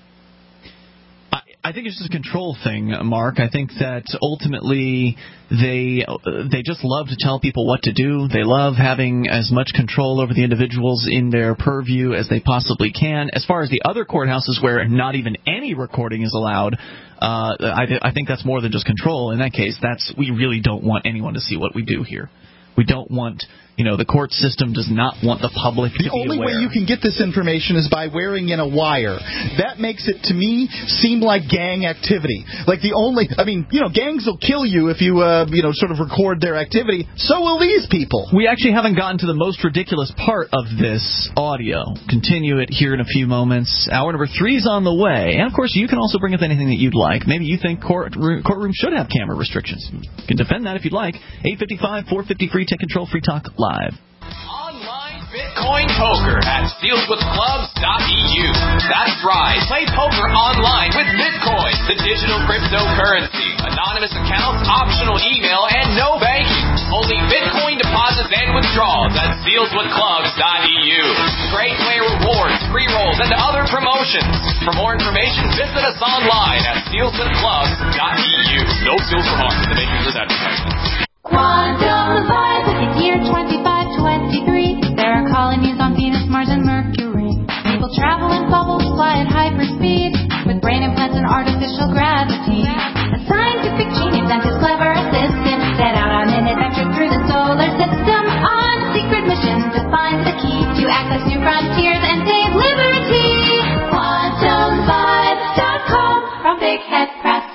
I think it's just a control thing, Mark. I think that ultimately they they just love to tell people what to do. They love having as much control over the individuals in their purview as they possibly can. As far as the other courthouses where not even any recording is allowed, uh, I, I think that's more than just control. In that case, that's we really don't want anyone to see what we do here. We don't want... You know, the court system does not want the public to be aware. The only way you can get this information is by wearing in a wire. That makes it, to me, seem like gang activity. Like the only, I mean, you know, gangs will kill you if you, uh, you know, sort of record their activity. So will these people. We actually haven't gotten to the most ridiculous part of this audio. Continue it here in a few moments. Hour number three is on the way. And, of course, you can also bring up anything that you'd like. Maybe you think court, courtrooms should have camera restrictions. You can defend that if you'd like. eight five five, four five zero, free. Take control, Free Talk Live. Online Bitcoin poker at seals with clubs dot e u. That's right. Play poker online with Bitcoin, the digital cryptocurrency. Anonymous accounts, optional email, and no banking. Only Bitcoin deposits and withdrawals at seals with clubs dot e u. Great player rewards, free rolls, and other promotions. For more information, visit us online at seals with clubs dot e u. No seals for harm. The makers of advertisement. Quantum Live in year twenty-five twenty-three. There are colonies on Venus, Mars, and Mercury. People travel in bubbles, fly at hyperspeed, with brain implants and artificial gravity. A scientific genius and his clever assistant set out on an adventure through the solar system on a secret mission to find the key to access new frontiers and save liberty. Quantum Vibe dot com from Big Head Press.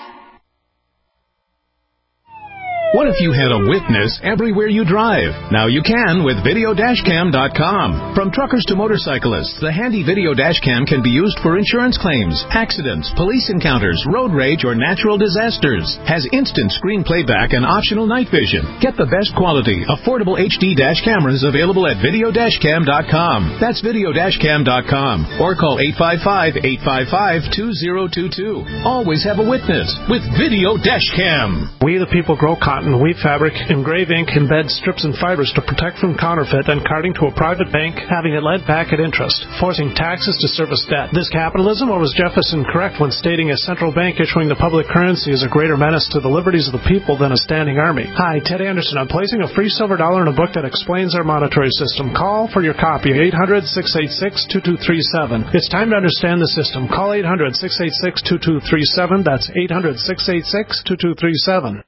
What if you had a witness everywhere you drive? Now you can with video dash cam dot com. From truckers to motorcyclists, the handy video dash cam can be used for insurance claims, accidents, police encounters, road rage, or natural disasters. Has instant screen playback and optional night vision. Get the best quality, affordable H D dash cameras available at video dash cam dot com. That's video dash cam dot com. Or call eight five five, eight five five, two zero two two. Always have a witness with Video Dash Cam. We the people grow cotton, wheat fabric, engrave ink, embed strips and fibers to protect from counterfeit and carting to a private bank, having it lent back at interest, forcing taxes to service debt. This capitalism, or was Jefferson correct when stating a central bank issuing the public currency is a greater menace to the liberties of the people than a standing army? Hi, Ted Anderson. I'm placing a free silver dollar in a book that explains our monetary system. Call for your copy, eight hundred, six eight six, two two three seven. It's time to understand the system. Call eight hundred, six eight six, two two three seven. That's eight hundred, six eight six, two two three seven.